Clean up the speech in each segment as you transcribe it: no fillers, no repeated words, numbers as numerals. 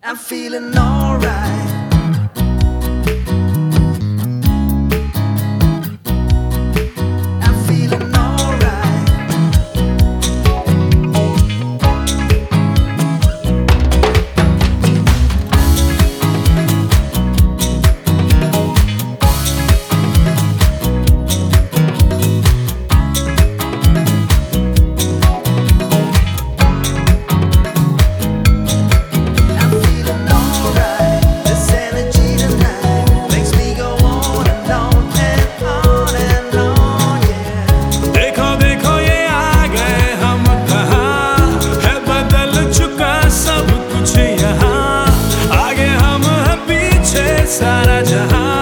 I'm feeling alright. सारा जहां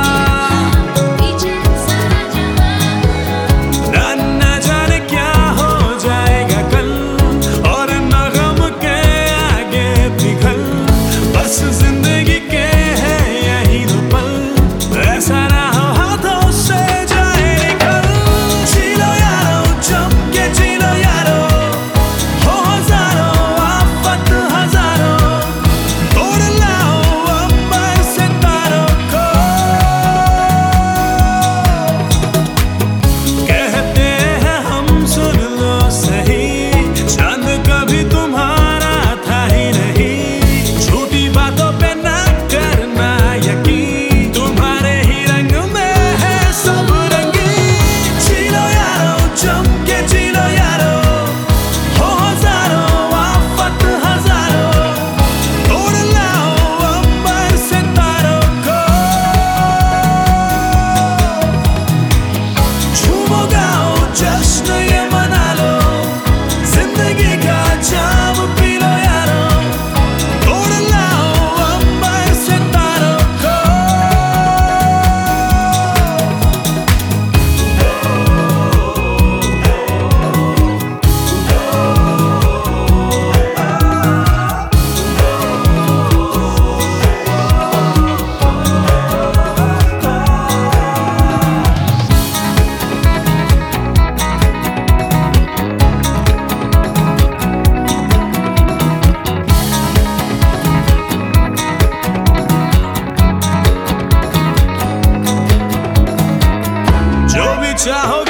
ना जाने क्या हो जाएगा कल, और न गम के आगे पिघल, बस जिंदगी के है यही दो पल, ऐसा ना हो हाथों से जाए निकल। जी लो यारो, जम के जी लो यारो, हो हजारों आफत हजारों, तोड़ लाओ अंबर से तारों को। कहते हैं हम सुन लो सही, चांद कभी तुम्हारा था ही नहीं, झूठी बातों पे ना करना यकीन, तुम्हारे ही रंग में है सब रंगीन। जी लो यारो, जम के जी लो यारो, हो हजारों आफत हजारों, तोड़ लाओ अंबर से तारों को। झूमो गाओ जश्न ये मना लो, जिंदगी का जाम पी लो यारो, तोड़ लाओ अंबर से तारों को। जो भी चाहो